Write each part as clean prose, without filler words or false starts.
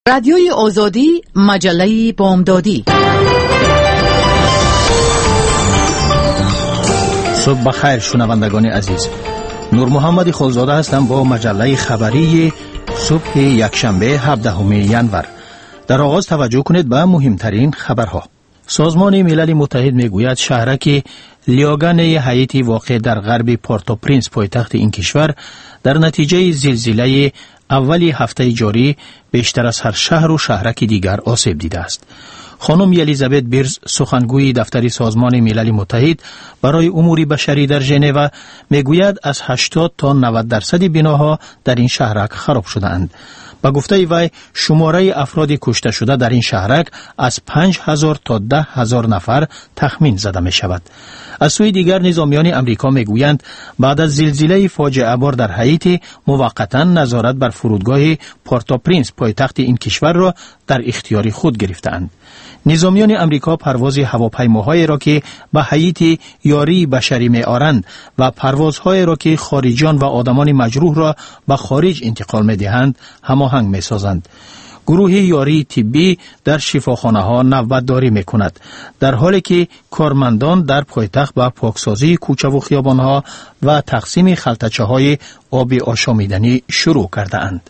رادیوی آزادی، مجله بامدادی. صبح بخیر شنوندگان عزیز. نور محمد خلزاده هستم با مجله خبری صبح یکشنبه 17 ژانویه. در آغاز توجه کنید به مهمترین خبرها. سازمان ملل متحد میگوید شهرک لیاگن هایتی واقع در غرب پورتوپرینس پایتخت این کشور در نتیجه زلزله اولی هفته جاری بیشتر از هر شهر و شهرک دیگر آسیب دیده است. خانم الیزابت بیرز، سخنگوی دفتر سازمان ملل متحد برای امور بشری در ژنو، میگوید از 80 تا 90% بناها در این شهرک خراب شده‌اند. با گفته وی شماره افراد کشته شده در این شهرک از 5000 تا 10000 نفر تخمین زده می شود. از سوی دیگر نظامیان امریکا می گویند بعد از زلزله فاجعه بار در هایتی موقتا نظارت بر فرودگاه پورتوپرینس پایتخت این کشور را در اختیار خود گرفتند. نظامیان امریکا پرواز هواپیماهایی را که به هایتی یاری بشری می آرند و پروازهایی را که خارجیان و آدمان مجروح را به خارج انتقال می دهند هماهنگ می سازند. گروه یاری طبی در شفاخانه ها نوبتداری می کند، در حالی که کارمندان در پایتخت به پاکسازی کوچه و خیابان ها و تقسیم خلطچه های آب آشامیدنی شروع کرده اند.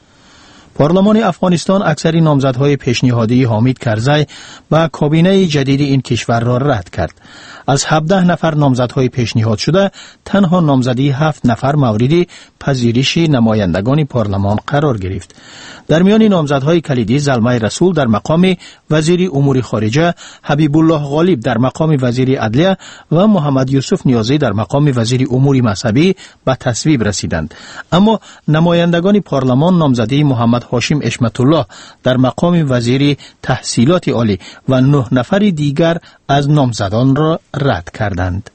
پارلمان افغانستان اکثر نامزدهای پیشنهادی حامد کرزی به کابینه جدید این کشور را رد کرد. از 17 نفر نامزدهای پیشنهاد شده تنها نامزدی 7 نفر مورد پذیرش نمایندگان پارلمان قرار گرفت. در میان نامزدهای کلیدی زلمه رسول در مقام وزیر امور خارجه، حبیب الله غالب در مقام وزیر عدلیه و محمد یوسف نیازی در مقام وزیر امور مذهبی به تصویب رسیدند. اما نمایندگان پارلمان نامزدی محمد هاشم اشمت الله در مقام وزیر تحصیلات عالی و 9 نفر دیگر از نامزدان را رد کردند.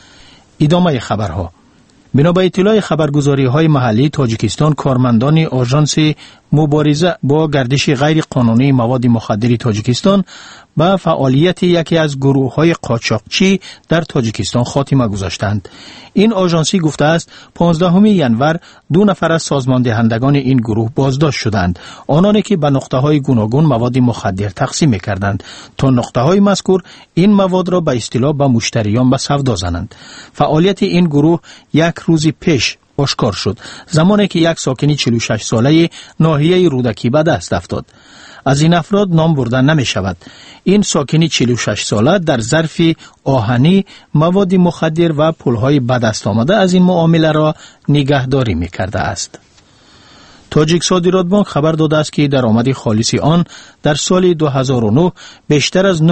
ادامه خبرها. بنا به اطلاع خبرگزاری‌های محلی تاجیکستان، کارمندان آژانس مبارزه با گردش غیر قانونی مواد مخدر تاجیکستان به فعالیت یکی از گروه‌های قاچاقچی در تاجیکستان خاتمه گذاشتند. این آژانسی گفته است 15 ژانویه 2 نفر از سازماندهندگان این گروه بازداشت شدند، آنانی که به نقطه‌های گوناگون مواد مخدر تقسیم می‌کردند تا نقطه‌های مذکور این مواد را به اصطلاح به مشتریان به سودا زنند. فعالیت این گروه یک روز پیش آشکار شد، زمانی که یک ساکن 46 ساله ناحیه رودکی به دست افتاد. از این افراد نام برده نمی شود. این ساکن 46 ساله در ظرف آهنی مواد مخدر و پولهای به دست آمده از این معامله را نگهداری می کرده است. تاجیک صادرات بانک خبر داده است که درآمد خالص آن در سال 2009 بیشتر از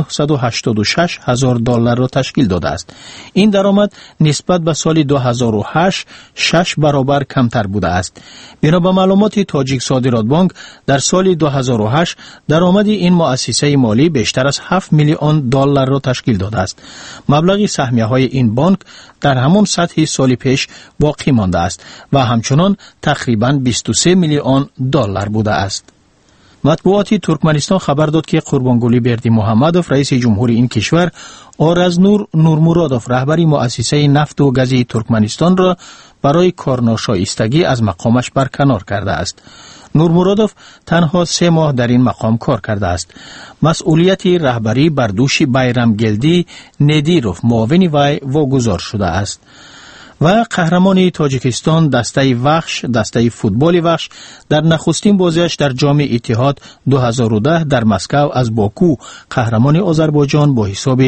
986 هزار دلار را تشکیل داده است. این درآمد نسبت به سال 2008 6 برابر کمتر بوده است. بنا به معلومات تاجیک صادرات بانک در سال 2008 درآمد این مؤسسه مالی بیشتر از 7 میلیون دلار را تشکیل داده است. مبلغ سهمیه های این بانک در همان سطح سال پیش باقی مانده است و همچنان تقریباً 23 میلیون دلار بوده است. مطبوعات ترکمنستان خبر داد که قربانگلی بردی محمدوف، رئیس جمهور این کشور، آرزنور نورمرادوف، رهبر مؤسسه نفت و گاز ترکمنستان را برای کارناشایستگی از مقامش برکنار کرده است. نورمرادوف تنها 3 ماه در این مقام کار کرده است. مسئولیت رهبری بر دوش بیرامگلدی ندیروف، معاون وی واگذار شده است. و قهرمان تاجیکستان دسته فوتبال وحش در نخستین بازیش در جام اتحاد 2010 در مسکو از باکو قهرمان آذربایجان با حساب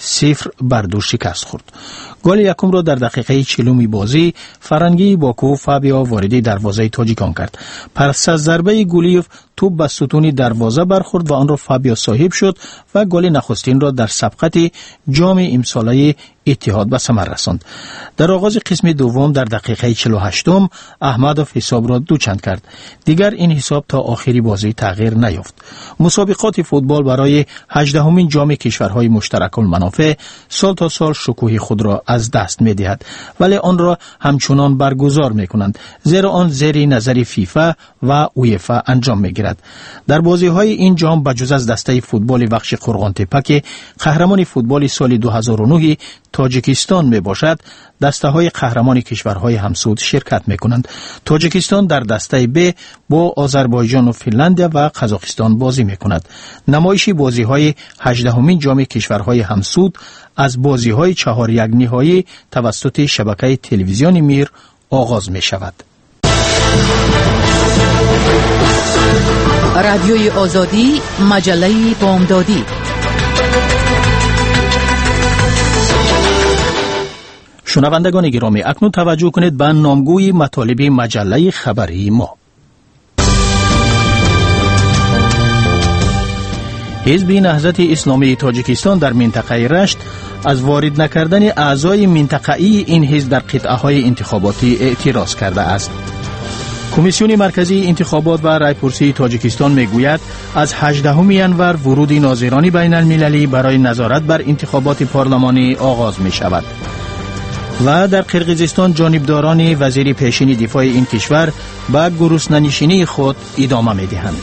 0-2 شکست خورد. گل یکم را در دقیقه 40 بازی فرنگی باکو فابیا وارد دروازه تاجیکان کرد. پس از ضربه گلیوف توپ به ستون دروازه برخورد و آن را فابیا صاحب شد و گل نخستین را در سبقت جام امساله اتحاد به ثمر رساند. در آغاز قسم دوم در دقیقه 48 احمدوف حساب را 2-0 کرد. دیگر این حساب تا آخری بازی تغییر نیافت. مسابقات فوتبال برای 18مین جام کشورهای مشترک المنافع سال تا سال شکوه خود را از دست می دهد، ولی آن را همچنان برگزار می کنند، زیرا آن زیر نظر فیفا و اویفا انجام می گیرد. میگیرد. در بازی‌های این جام بجز از دسته فوتبال بخش قرغان‌تپه که قهرمان فوتبال سال 2009 تاجیکستان میباشد، دسته‌های قهرمان کشورهای همسود شرکت میکنند. تاجیکستان در دسته ب با آذربایجان و فنلاند و قزاقستان بازی میکند. نمایش بازی‌های 18مین جام کشورهای همسود از بازی‌های 4-1 نهایی توسط شبکه تلویزیون میر آغاز می‌شود. رادیوی آزادی، مجله بامدادی. شنوندگان گرامی، اکنون توجه کنید به نامگوی مطالب مجله خبری ما. حزب نهضت اسلامی تاجیکستان در منطقه رشت از وارد نکردن اعضای منطقه‌ای این حزب در قطعه‌های انتخاباتی اعتراض کرده است. کمیسیون مرکزی انتخابات و رایپرسی تاجیکستان میگوید از 18 ینور ورود ناظران بین المللی برای نظارت بر انتخابات پارلمانی آغاز می شود. و در قرقیزستان جانبداران وزیر پیشین دفاع این کشور به گرسنه‌نشینی خود ادامه می دهند.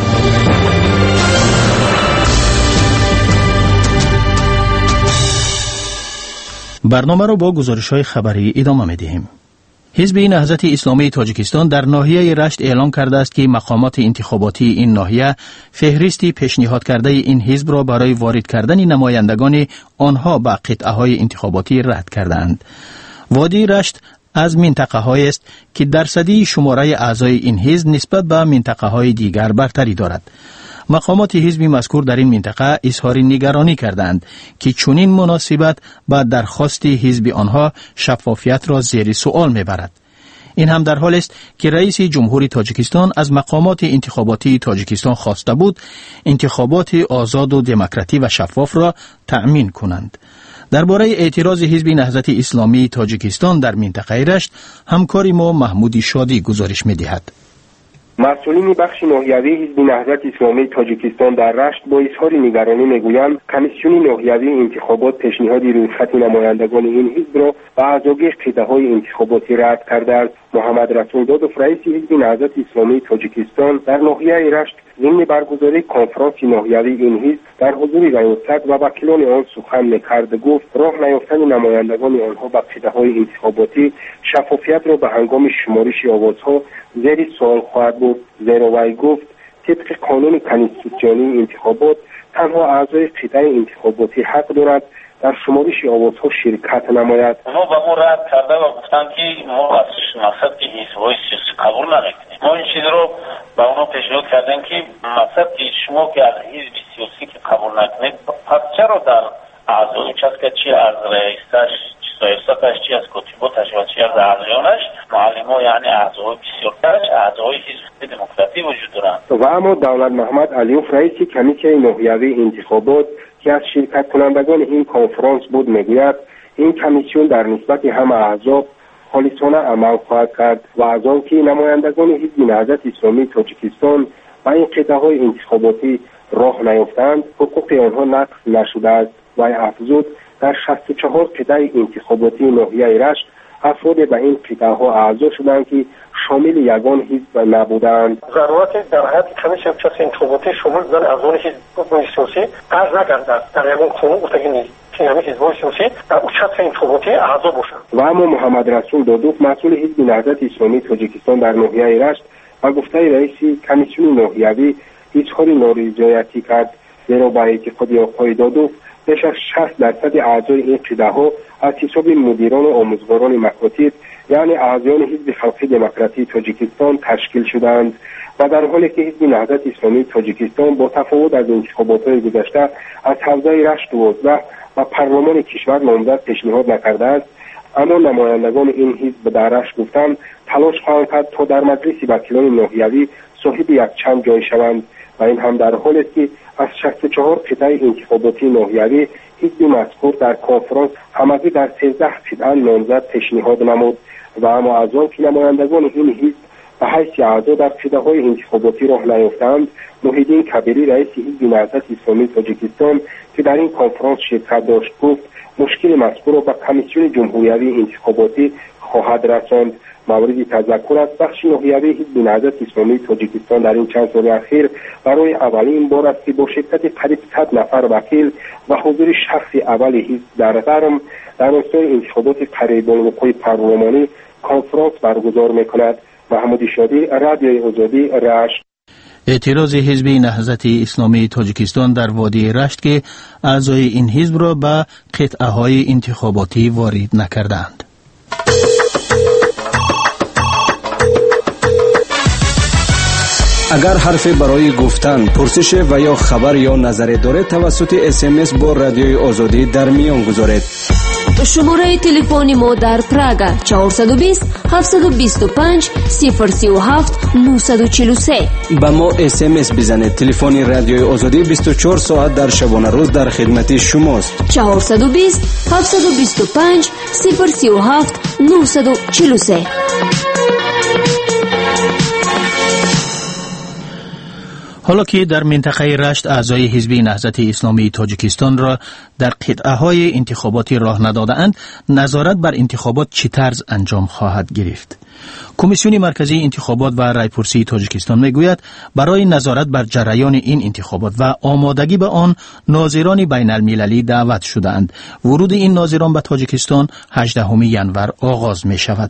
برنامه را با گزارش‌های خبری ادامه می دهیم. حزب نهضت اسلامی تاجیکستان در ناحیه رشت اعلام کرده است که مقامات انتخاباتی این ناحیه فهرستی پیشنهاد کرده این حزب را برای وارد کردن نمایندگان آنها به قطعه‌های انتخاباتی رد کردند. وادی رشت از منطقه‌هایی است که درصدی شماره اعضای این حزب نسبت به منطقه‌های دیگر برتری دارد. مقامات حزب مذکور در این منطقه اظهار نگرانی کردند که چنین مناسبت با درخواست حزب آنها شفافیت را زیر سوال میبرد. این هم در حال است که رئیس جمهوری تاجیکستان از مقامات انتخاباتی تاجیکستان خواسته بود انتخابات آزاد و دموکراتی و شفاف را تأمین کنند. درباره اعتراض حزب نهضت اسلامی تاجیکستان در منطقه رشت همکار ما محمود شادی گزارش می‌دهد. مسئولین بخش ناحیوی حزب نهضت اسلامی تاجیکستان در رشت با اظهار نگرانی میگویند کمیسیون ناحیوی انتخابات پیشنهاد رویخط نمایندگان این حزب را به اعضای قطعه‌های انتخاباتی رد کرده است. محمد رسول دادوف رئیس حزب نهضت اسلامی تاجیکستان در ناحیه رشت ضمن برگزاری کنفرانس ناحیوی این حزب در حضور ریاست و وکیلان آن سخن می‌کرد. گفت راه نیافتن نمایندگان آنها به قطعه‌های انتخاباتی شفافیت را به هنگام شمارش آوازها زیر سوال خواهد بود. زیرا وی گفت طبق قانون کنستیتوسیونی انتخابات تنها اعضای قطعه انتخاباتی حق دارد در شمارش آوازها شرکت نماید. ما با ما رد کرده و گفتن که ما از مقصد که حزب‌های سیاسی قبول نمی‌کنیم. ما این چیز رو با اونا پیشنهاد کردیم که مقصد که شما که از حزب سیاسی که قبول نکنید پس چرا در اعضای چسکه چی از رئیسش چی سایرساتش چی از کتیباتش و چی از اعضایانش معلم‌ها یعنی اعضای بسیارترش اعضای حزب دموکراتی وجود دارند. و اما دولت محمد علیوف رئیس کمیته ناحیوی انتخابات که از شرکت کنندگان این کنفرانس بود میگوید این کمیسیون در نسبت همه احزاب خالصانه عمل خواهد کرد و از آن که نمایندگان حزب نهضت اسلامی تاجیکستان و این قطعه‌های انتخاباتی راه نیافتند حقوق آنها نقض نشده است. و افزود در 64 قطعه انتخاباتی ناحیه رشت افراد به این قطعه‌ها اعضا شدند که شامل یگان حزب نبودند. ضرورت در حد کمیسیون انتخاباتی شامل بودن اعضای حزب سیاسی قرار نگردد. در یگان قانون گفته که نیست که همه حزب‌های سیاسی در اچت انتخاباتی اعضا باشند. و اما محمد رسول دادوف مسئول حزب نهضت اسلامی تاجیکستان در ناحیه رشت و گفته رئیس کمیسیون ناحیوی اظهار نارضایتی کرد. زیرا با اعتقاد آقای دادوف بیش از 60% اعضای این قطعه‌ها از حساب مدیران و آموزگاران مکاتب یعنی اعضایان حزب خلقی دموکراتی تاجیکستان تشکیل شدند و در حالی که حزب نهضت اسلامی تاجیکستان با تفاوت از انتخابات‌های گذشته از حوزه رشت 12 و پارلمان کشور نامزد پیشنهاد نکرده است، اما نمایندگان این حزب در رشت گفتند تلاش خواهند کرد تا در مجلس وکیلان ناحیوی صاحب یک چند جای شوند و این هم در حالی است که از 64 قطعه انتخاباتی ناحیوی حزب مذکور در کنفرانس همگی در 13 قطعه نامزد پیشنهاد نمود و اما از آن که نمایندگان این حزب به حیث اعضا در قطعه‌های انتخاباتی راه نیافتند، محیدین کبیری رئیس حزب نهضت اسلامی تاجیکستان که در این کنفرانس شرکت داشت گفت مشکل مذکور را به کمیسیون جمهوری انتخاباتی خواهد رساند مورد تذکر است بخش ناحیوی حزب نهضت اسلامی تاجیکستان در این چند سال اخیر برای اولین بار است که با شرکت قریب 100 نفر وکیل و حضور شخص اول حزب در قرم در راستای انتخابات قریب‌الوقوع پارلمانی کنفرانس برگزار می‌کند. محمود شادی، رادیوی آزادی، رشت. اعتراض حزب نهضت اسلامی تاجیکستان در وادی رشت که اعضای این حزب را به قطعه‌های انتخاباتی وارد نکردند. اگر حرفی برای گفتن، پرسش و یا خبر یا نظری دارید توسط SMS با رادیوی آزادی در میان گذارید. شماره تلفن ما در پراگ 420 725 037 943. با ما SMS بزنید. تلفن رادیوی آزادی 24 ساعت در شبانه روز در خدمت شماست. 420 725 037 943. حالا که در منطقه رشت اعضای حزب نهضت اسلامی تاجیکستان را در قطعه‌های انتخاباتی راه نداده‌اند، نظارت بر انتخابات چه طرز انجام خواهد گرفت؟ کمیسیون مرکزی انتخابات و رایپرسی تاجیکستان میگوید برای نظارت بر جریان این انتخابات و آمادگی به آن ناظران بین المللی دعوت شده‌اند. ورود این ناظران به تاجیکستان 18 ژانویه آغاز می شود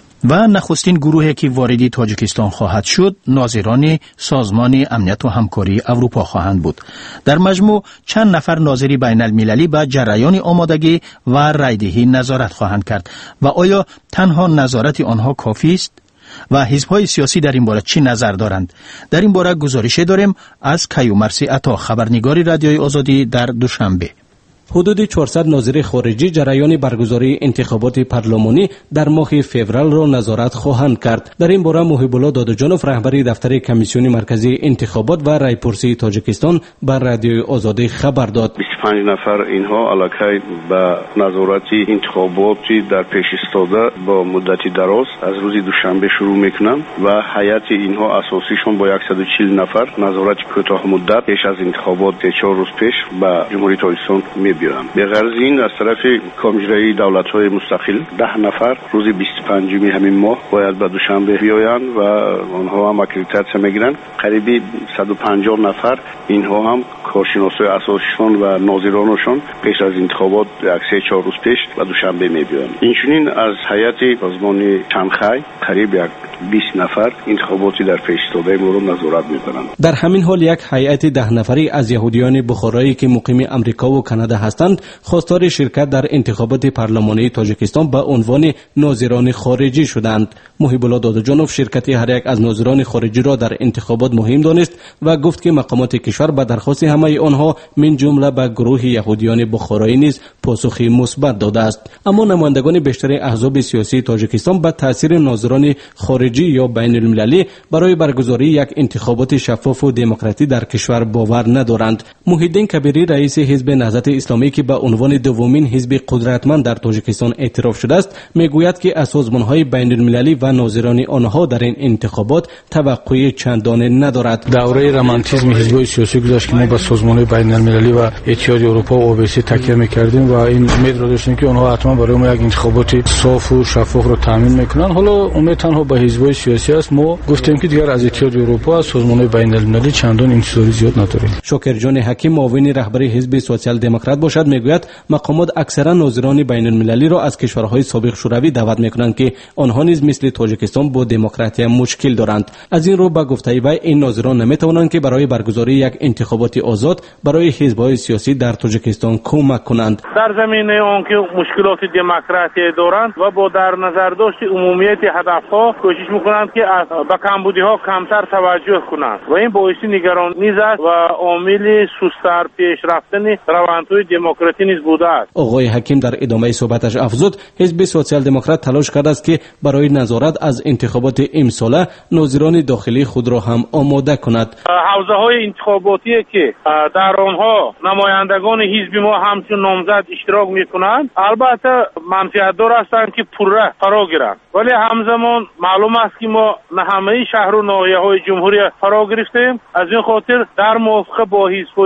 و نخستین گروهی که وارد تاجیکستان خواهد شد ناظران سازمان امنیت و همکاری اروپا خواهند بود. در مجموع چند نفر ناظر بین المللی به جریان آمادگی و رایدهی نظارت خواهند کرد و آیا تنها نظارت آنها کافی است؟ و حزب‌های سیاسی در این باره چی نظر دارند؟ در این باره گزارش داریم از کیومرثی عطا، خبرنگار رادیوی آزادی در دوشنبه. حدود 400 ناظر خارجی جریان برگزاری انتخابات پارلمانی در ماه فوریه را نظارت خواهند کرد. در این باره محب الله دادجانوف، رهبر دفتر کمیسیون مرکزی انتخابات و رایپرسی تاجیکستان، بر رادیوی آزادی خبر داد. 25 نفر اینها علاقه به نظارت انتخاباتی در پیش استاده با مدتی دراز از روز دوشنبه شروع میکنند و هیئت اینها اساسیشون با 140 نفر نظارت کوتاه مدت پیش از انتخابات 4 روز پیش به جمهوری تاجیکستان به غرض این از طرف کمیسیون دولت‌های مستقل 10 نفر روز 25 همین ماه باید به دوشنبه بیایند و آنها هم اکریدیتاسیون میگیرند. قریب 150 نفر اینها هم کارشناسای اساسیشون و ناظرانشون پیش از انتخابات 3-4 روز پیش به دوشنبه میبیایند. اینچنین از هیئت سازمان چنخای قریب 20 نفر انتخاباتی در پیش استاده مورد نظارت میکنند. در همین حال یک هیئت 10 نفری از یهودیان بخارایی که مقیم امریکا و کانادا هستند خواستار شرکت در انتخابات پارلمانی تاجیکستان به عنوان ناظران خارجی شدند. محب الله دادجانوف شرکت هر یک از ناظران خارجی را در انتخابات مهم دانست و گفت که مقامات کشور به درخواست همه آنها من جمله به گروه یهودیان بخارایی نیز پاسخی مثبت داده است. اما نمایندگان بیشتر احزاب سیاسی تاجیکستان به تاثیر ناظران خارجی یا بین المللی برای برگزاری یک انتخابات شفاف و دموکراتی در کشور باور ندارند. محی الدین کبیری، رئیس حزب نهضت اسلامی که به عنوان دومین حزب قدرتمند در تاجیکستان اعتراف شده است، میگوید که از سازمان‌های بین المللی و ناظران آنها در این انتخابات توقع چندانه ندارد. دوره رمانتیسم حزب‌های سیاسی گذشت که ما به سازمان‌های بین المللی و اتحادیه اروپا و اوبسی تکیه می‌کردیم و این امید را داشتیم که آنها حتما برای ما یک انتخابات صاف و شفاف را تامین می‌کنند. حالا امید تنها به حزب‌های سیاسی است. ما گفتیم که دیگر از اتحادیه اروپا و سازمان‌های بین المللی چندان انتظاری زیاد نداریم. شاکرجان حکیم، معاون رهبر حزب سوسیال دموکرات باشد، میگوید مقامات اکثرا ناظران بین المللی را از کشورهای سابق شوروی دعوت میکنند که آنها نیز مثل تاجیکستان با دموکراسی مشکل دارند. از این رو به گفته وی این ناظران نمیتوانند که برای برگزاری یک انتخابات آزاد برای حزب‌های سیاسی در تاجیکستان کمک کنند. در زمینه آنکه مشکلات دموکراسی دارند و با در نظر داشت عمومیت هدفها کوشش میکنند که به کمبودی‌ها کمتر توجه کنند و این باعث نگرانی است و عامل سست‌تر پیشرفتن روندهای دموکراسی نیز بوده است. آقای حکیم در ادامه صحبتش افزود حزب سوسیال دموکرات تلاش کرده است که برای نظارت از انتخابات امساله ناظران داخلی خود را هم آماده کند. حوزه‌های انتخاباتی که در آنها نمایندگان حزب ما همچون نامزد اشتراک می‌کنند البته منفعت‌دار هستند که پوره فرا گیرند، ولی همزمان معلوم است که ما نه همه شهر و ناحیه‌های جمهوری فرا گرفتیم. از این خاطر در موافقه با حزب‌های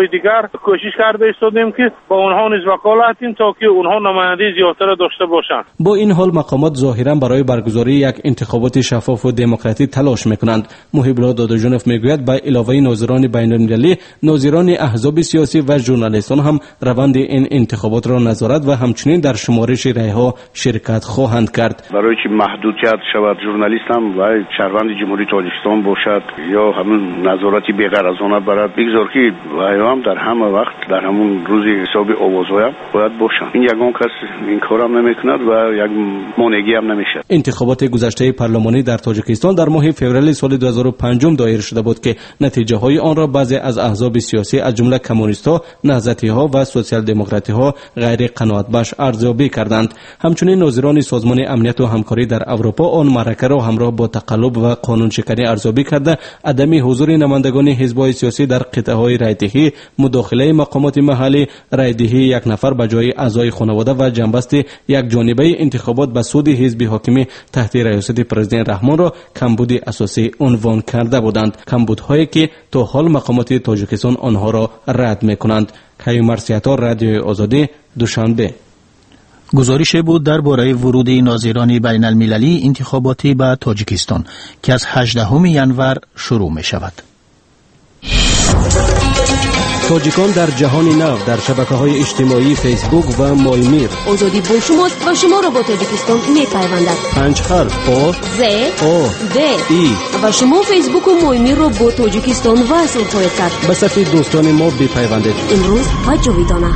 های دیگر کوشش کرده ایستادیم که با اونها نیز وکالتیم تا که اونها نماینده زیادتر داشته باشند. با این حال مقامات ظاهرا برای برگزاری یک انتخابات شفاف و دموکراتیک تلاش میکنند. محب الله داداجانوف میگوید به علاوه ناظران بین المللی، ناظران احزاب سیاسی و ژورنالیستان هم روند این انتخابات را نظارت و همچنین در شمارش رایها شرکت خواهند کرد. برای که محدودیت شود ژورنالیست هم و شهروند جمهوری تاجیکستان باشد یا همون نظارتی بی‌غرضانه برای بگذار که هم در همه وقت در همون روز حساب آوازهای باید باشند. این یگان کس این کارم نمیکند و یک مانعی هم نمیشه. انتخابات گذشته پارلمانی در تاجیکستان در ماه فوریه سال 2005 دایر شده بود که نتیجه های آن را بعضی از احزاب سیاسی از جمله کمونیست‌ها، نهضتی‌ها و سوسیال دموکرات‌ها غیر قناعت‌بخش ارزیابی کردند. همچنین ناظران سازمان امنیت و همکاری در اروپا آن معرکه را همراه با تقلب و قانونشکنی ارزیابی کرده، عدم حضور نمایندگان حزب‌های سیاسی در قطعه‌های رایدهی، مداخله مقامات محلی، رایدهی یک نفر به جای اعضای خانواده و جنبست یک جانبه انتخابات به سود حزب حاکم تحت ریاست پرزیدنت رحمان را کمبود اساسی عنوان کرده بودند. کمبودهایی که تا حال مقامات تاجیکستان آنها را رد می‌کنند. کیومرث سیاتا، رادیوی آزادی، دوشنبه. گزارش بود درباره ورود ناظران بین المللی انتخاباتی به تاجیکستان که از 18 ینور شروع می شود. تاجیکان در جهان نو در شبکه‌های اجتماعی فیسبوک و مولمیر. آزادی با شماست و شما را با تاجیکستان می‌پیوندد. 5 حرف او ز او د ای و شما فیسبوک و مولمیر را با تاجیکستان وصل خواهید کرد. به صفحه دوستان ما بپیوندید. امروز و جاویدانه.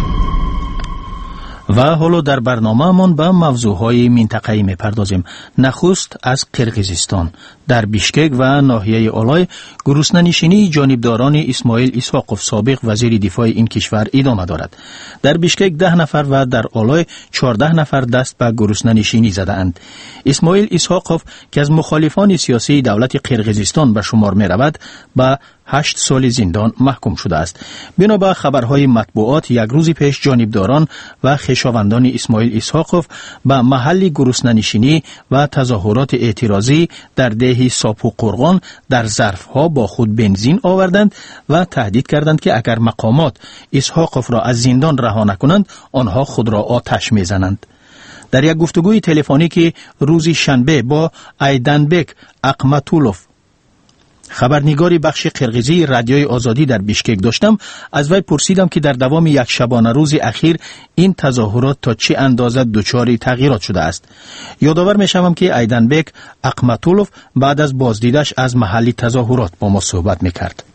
و حالا در برنامه‌مان به موضوعهای منطقه‌ای می‌پردازیم. نخست از قرقیزستان. در بیشکک و ناحیه آلای گرسنه‌نشینی جانبداران اسماعیل اسحاقوف سابق وزیر دفاع این کشور ادامه دارد. در بیشکک 10 نفر و در آلای 14 نفر دست به گرسنه‌نشینی زده‌اند. اسماعیل اسحاقوف که از مخالفان سیاسی دولت قرقیزستان به شمار می‌رود، به 8 سال زندان محکوم شده است. بنا به خبرهای مطبوعات، یک روز پیش جانبداران و خویشاوندان اسماعیل اسحاقوف به محل گرسنه‌نشینی و تظاهرات اعتراضی در ده ساپو قرغان در ظرفها با خود بنزین آوردند و تهدید کردند که اگر مقامات اسحاقوف را از زندان رها نکنند، آنها خود را آتش میزنند. در یک گفتگوی تلفنی که روز شنبه با ایدنبک اقمتولوف، خبرنگاری بخش قرقیزی رادیوی آزادی در بیشکک داشتم، از وی پرسیدم که در دوام یک شبانه روز اخیر این تظاهرات تا چه اندازه دچار تغییرات شده است. یادآور می‌شوم که ایدنبک اقمتولوف بعد از بازدیدش از محل تظاهرات با ما صحبت می‌کرد.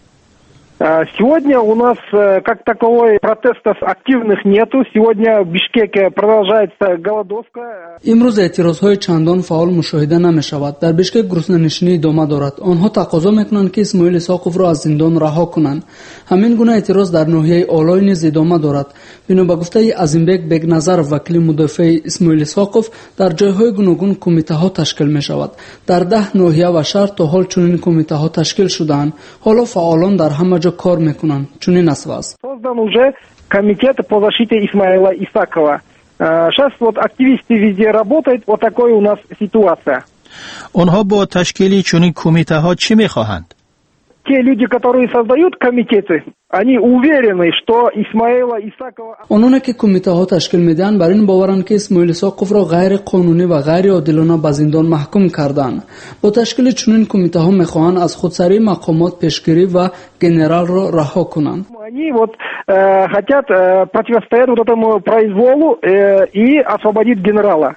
Сегодня у нас как таковой протестов активных нету. Сегодня в Бишкеке продолжается голодовка. امروز اعتراضهای چندان فعال مشاهده نمی‌شود. در بیشکک گرسنه‌نشینی ادامه دارد. آنها تقاضا می‌کنند که اسماعیل اسحاقوف را از زندان رها کنند. همین گونه اعتراض در ناحیه آلای نیز ادامه دارد. بنا به گفته عظیمبک بگنظرов وکیل مدافع اسماعیل اسحاقوف، در جای‌های گوناگون کمیته‌ها تشکیل می‌شود. در 10 ناحیه و شهر تا حال چنین کمیته‌ها تشکیل شده‌اند. حالا فعالان در همه جا کار میکنن. چنین است. Создан уже комитет по защите Исмаила Исакова. Сейчас вот активисты везде работают. Вот такой у нас ситуация. آنها با تشکیل چنین کمیته‌ها چی می‌خواهند؟ Те люди, которые создают комитеты, они уверены, что Исмаила Исакова... آنها که کمیته ها تشکیل میدن بر این باورند که اسماعیل اسحاقوف را غیر قانونی و غیر عادلانه به زندان محکوم کردند. با تشکیل چنین کمیته ها میخواهند از خودسری مقامات پیشگیری و گنرال را رها کنند. Они вот хотят противостоять вот этому произволу и освободить генерала.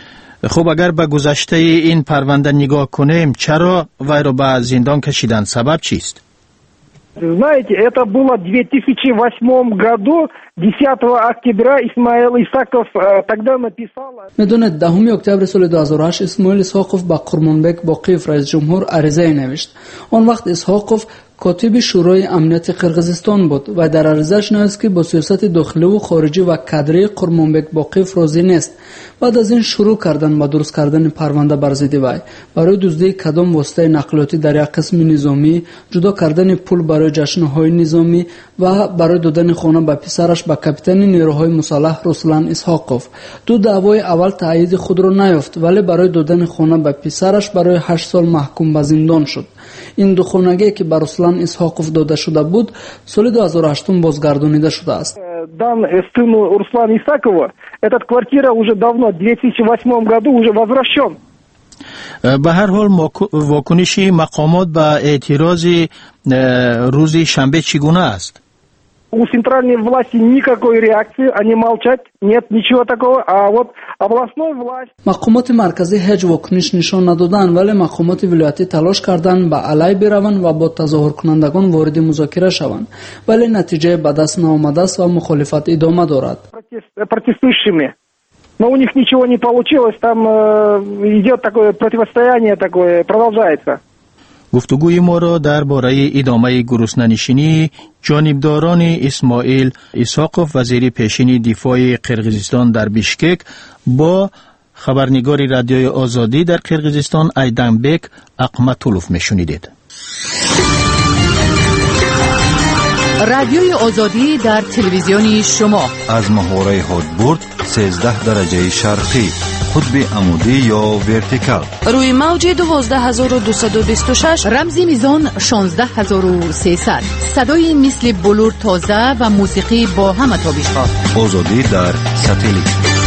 خب اگر به گذشته این پرونده نگاه کنیم، چرا وی را به زندان کشیدن؟ سبب چیست؟ Знаете, это было в 2008 году, 10 октября Исмаил Исаков тогда написал... میدونید 10 اکتبر سال 2008 اسماعیل اسحاقوف با قرمانبک باقیف رئیس جمهور عریضه نوشت. آن وقت اسحاقوف کاتب شورای امنیت قرقیزستان بود و در عریضه‌اش نوشت که با سیاست داخلی و خارجی و کادری قرمانبک باقیف راضی نیست. بعد از این شروع کردن با درست کردن پرونده بر ضد وی برای دزدی کدام واسطه نقلیاتی در یک قسم نظامی، جدا کردن پول برای جشن‌های نظامی و برای دادن خانه به پسرش به کاپیتان نیروهای مسلح رسلان اسحاقوف. دو دعوای اول تایید خود را نیافت، ولی برای دادن خانه به پسرش برای 8 سال محکوم به زندان شد. این ду хонагие ки ба Руслан Исҳоқов дода шуда буд соли 2008 бозгардонида шудааст. Дан сыну Руслана Исакова эта квартира уже давно в 2008 году уже возвращен. به هر حال واکنش مقامات به اعتراض روز شنبه چگونه است؟ У центральной власти никакой реакции, они молчат, нет ничего такого, а вот областной власть... مقامات مرکزی هیچ واکنش نشان ندادند ولی مقامات ولایتی تلاش کردند به علیه بروند و با تظاهر کنندگان وارد مذاکره شوند ولی نتیجه به دست نیامده است و مخالفت ادامه دارد. Протестующими. Но у них ничего не получилось, там идет такое противостояние, такое продолжается. گفتگوی ما را درباره ادامه گرسنه‌نشینی جانبداران اسماعیل اسحاقوف وزیر پیشین دفاع قرقیزستان در بیشکک با خبرنگار رادیوی آزادی در قرقیزستان ایدنبک اقمتولوف میشنیدید. رادیوی آزادی در تلویزیون شما از محوره هادبورد 13 درجه شرقی قطب عمودی یا ورتیکال روی موج 12226 رمزی میزان 16300 صدای مثل بلور تازه و موسیقی با همه تابش‌ها آزادی در ساتلیت.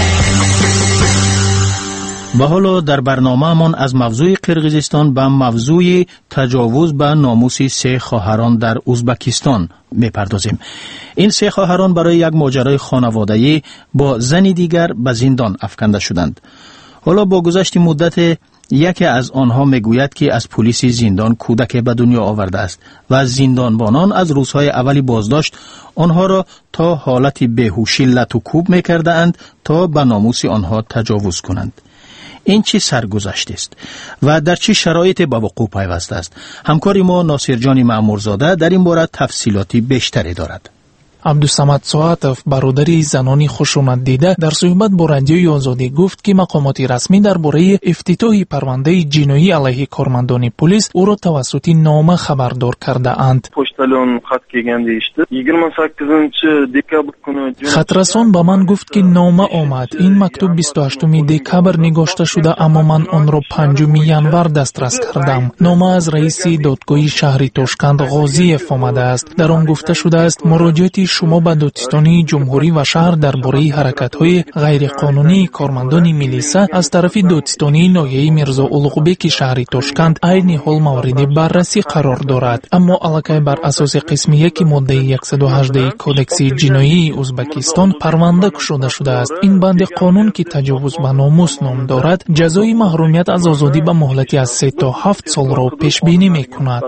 و حالا در برنامه‌مان از موضوع قرقیزستان به موضوع تجاوز به ناموس 3 خواهران در ازبکستان می‌پردازیم. این 3 خواهران برای یک ماجرای خانوادگی با زن دیگر به زندان افکنده شدند. حالا با گذشت مدت یکی از آنها میگوید که از پلیس زندان کودک به دنیا آورده است و از زندانبانان از روزهای اولی بازداشت آنها را تا حالت بیهوشی لت و کوب می‌کردند تا به ناموس آنها تجاوز کنند. این چه سرگذشت است و در چه شرایط به وقوع پیوسته است؟ همکار ما ناصر جان مأمورزاده در این باره تفصیلاتی بیشتری دارد. عبدالصمد ساعتов برادری زنانی خشونت دیده در صحبت با رادیوی آزادی گفت که مقامات رسمی درباره افتتاح پرونده جنایی علیه کارمندان پلیس او را توسط نامه خبردار کرده اند. خطرسان به من گفت که نامه آمد. این مکتوب 28 دکبر نگاشته شده اما من آن را 5 ینور دسترس کردم. نامه از رئیس دادگاه شهر تاشکند غازیف آمده است. در آن گفته شده است مراجعه شما به دادستانی جمهوری و شهر درباره حرکت‌های غیرقانونی کارمندان میلیسا از طرف دادستانی ناحیه میرزا اولغبک شهر تاشکند عین حال مورد بررسی قرار دارد اما علاقه بر اساس قسم 1 ماده 118 کودکس جنایی ازبکستان پرونده گشوده شده است. این بند قانون که تجاوز به ناموس نام دارد جزای محرومیت از آزادی به مهلتی از 3 تا 7 سال را پیش بینی می‌کند.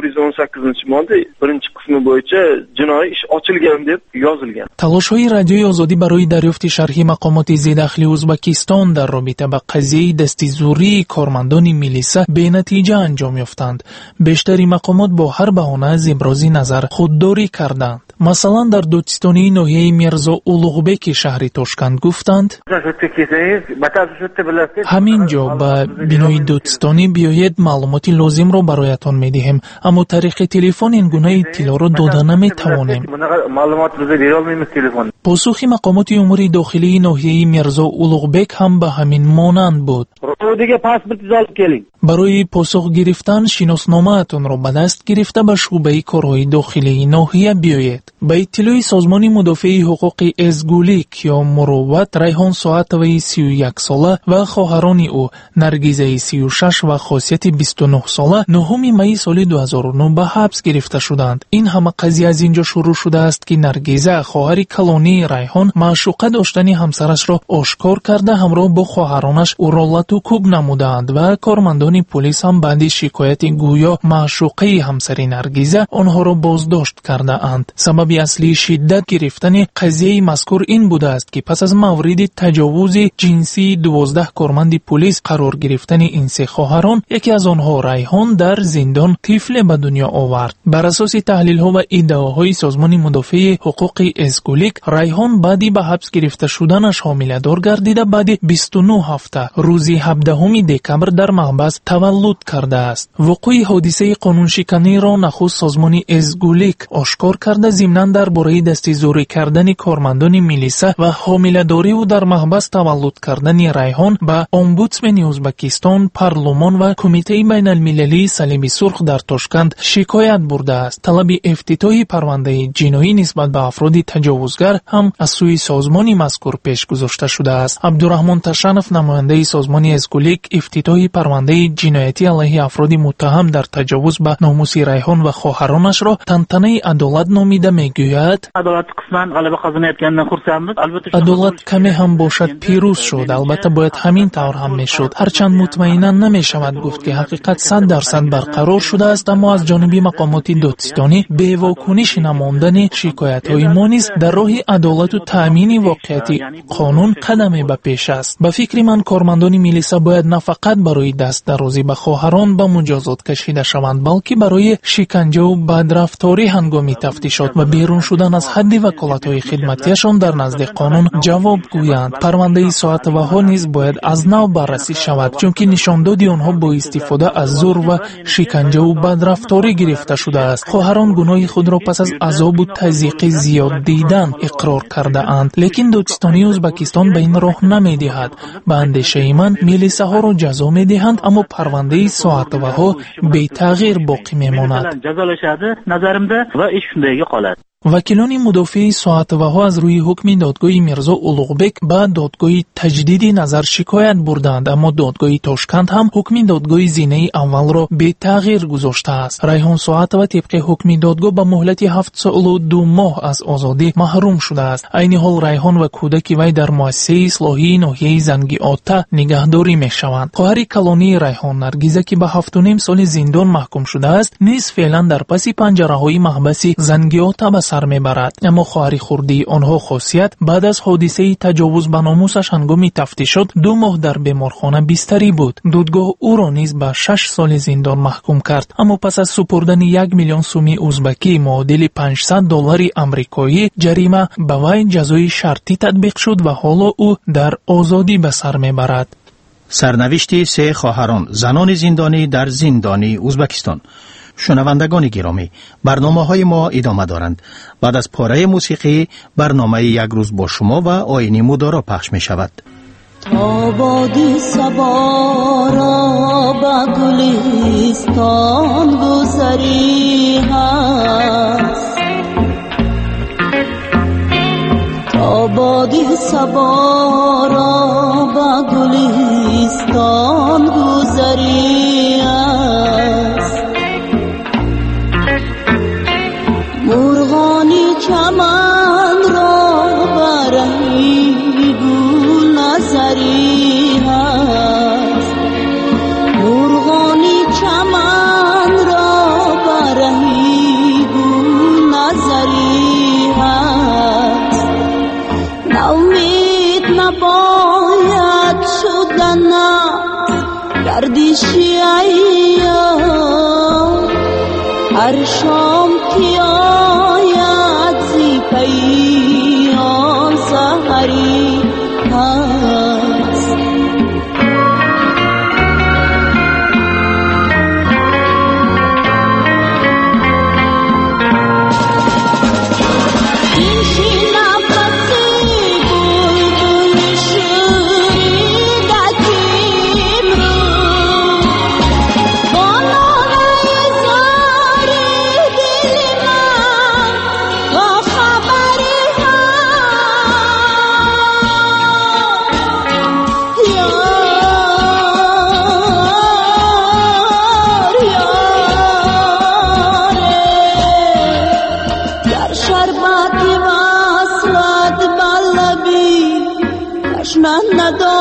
تلاش‌های رادیوی آزادی برای دریافت شرح مقامات زیرداخلی ازبکستان در رابطه با قضیه دستیزوری کارمندان میلیسا بی‌نتیجه انجام یافتند. بیشتری مقامات با هر بهانه از ابراز نظر خودداری کردند. مثلا در دادستانی ناحیه میرزا اولغبک شهر تاشکند گفتند همین جا به بینای دادستانی بیایید معلومات لازم را برایتان میدهیم اما طریق تلفن این گونه اطلاع را داده نمیتوانیم. پاسخ مقامات امور داخلی ناحیه میرزا اولغبک هم به همین مانند بود. برای پاسخ گرفتن شناسنامه‌تان را به دست گرفته به شعبه کارهای داخلی ناحیه بیایید. به اطلاع سازمان مدافع حقوق ازگولیک یا مروت ریحان ساعتوی 31 ساله و خواهران او نرگیزه 36 و خاصیت 29 ساله 9 می سال 2009 به حبس گرفته شدند. این همه قضیه از اینجا شروع شده است که نرگیزه خواهر کلانی ریحان معشوقه داشتن همسرش را آشکار کرده همراه با خواهرانش او را لت و کوب نمودند و کارمندان پلیس هم بعد شکایت گویا معشوقه همسر نرگیزه آنها را بازداشت کرده اند. سبب اصلی شدت گرفتن قضیه مذکور این بوده است که پس از مورد تجاوز جنسی 12 کارمند پلیس قرار گرفتن این 3 خواهران یکی از آنها ریحان در زندان طفل به دنیا آورد. بر اساس تحلیل ها و ادعاهای سازمان مدافع حقوق ازگولیک ریحان بعدی به حبس گرفته شدنش حامله دار گردیده بعد 29 هفته روز 17 دکبر در محبس تولد کرده است. وقوع حادثه قانون شکنی را نخست سازمان ازگولیک آشکار کرده ضمناً درباره دسته‌زوری کردن کارمندان میلیسا و حامله‌داری و در محبس تولد کردن ریحان به امبودسمن ازبکستان، پارلمان و کمیته بین المللی صلیب سرخ در تاشکند شکایت برده است. طلب افتتاح پرونده جنایی نسبت به افراد تجاوزگر هم از سوی سازمان مذکور پیش گذاشته شده است. عبدالرحمن تشنف، نماینده سازمان ازگولیک، افتتاح پرونده جنایتی علیه افراد متهم در تجاوز به ناموس ریحان و خواهرانش را تنتنه عدالت نامیده میگوید. عدالت کمی هم باشد پیروز شد. البته باید همین طور هم میشد. هرچند مطمئنا نمیشود گفت که حقیقت 100% برقرار شده است، اما از جانب مقامات دادستانی به واکنش نماندن شکایت‌های ما نیز در راه عدالت و تأمین واقعیت قانون قدمی به پیش است. به فکر من کارمندان میلیسا باید نه فقط برای دست درازی به خواهران به مجازات کشیده شوند، بلکه برای شکنجه و بدرفتاری هنگام تفتیشات و بیرون شدن از حد وکالت‌های خدمتیشان در نزد قانون جواب گویند. پرونده ساعت وها نیز باید از نو بررسی شود، چون که نشاندادی آنها با استفاده از زور و شکنجه و بدرفتاری گرفته شده است. خواهران گناه خود را پس از عذاب و تضییق زیاد دیدن اقرار کرده اند، لیکن دادستانی ازبکستان به این راه نمی‌دهد. به اندیشه من میلیساها را جزا می‌دهند، اما پرونده ساعت وها بی تغییر باقی میماند. وکیلان مدافع ساعت وها از روی حکم دادگاه میرزا اولوغبک به دادگاه تجدید نظر شکایت بردند، اما دادگاه تاشکند هم حکم دادگاه زینه اول را به تغییر گذاشته است. ریحان ساعت و طبق حکم دادگاه به مهلت 7 سال و 2 ماه از آزادی محروم شده است. عین حال ریحان و کودک وی در مؤسسه اصلاحی ناحیه زنگی آتا نگهداری میشوند. خواهر کلانی ریحان نرگیزه که به 7.5 سال زندان محکوم شده است، نیز فعلا در پس پنجره‌های محبس زنگی آتا سر میبرد. اما خواهر خردی آنها خاصیت بعد از حادثه تجاوز به ناموسش هنگام تفتیشات 2 ماه در بیمارخانه بستری بود. دادگاه او را نیز به 6 سال زندان محکوم کرد، اما پس از سپردن 1 میلیون سوم ازبکی معادل $500 آمریکایی جریمه به وی جزای شرطی تطبیق شد و حالا او در آزادی به سر میبرد. سرنوشت 3 خواهران زنان زندانی در زندان ازبکستان. شنوندگان گرامی، برنامه‌های ما ادامه دارند. بعد از پاره موسیقی برنامه یک روز با شما و آیین مدارا پخش می شود. آبادی صبا را به گلستان گذری هست، آبادی صبا را به گلستان گذری هست، مرغانی چمن را برهی گل نظری هست، مرغانی چمن را برهی گل نظری هست، ناامید نباید شدن گردشی ایام، هر شام که آید زی پیام سحری هست. شربت وصلت بلبی تشنه ندارد،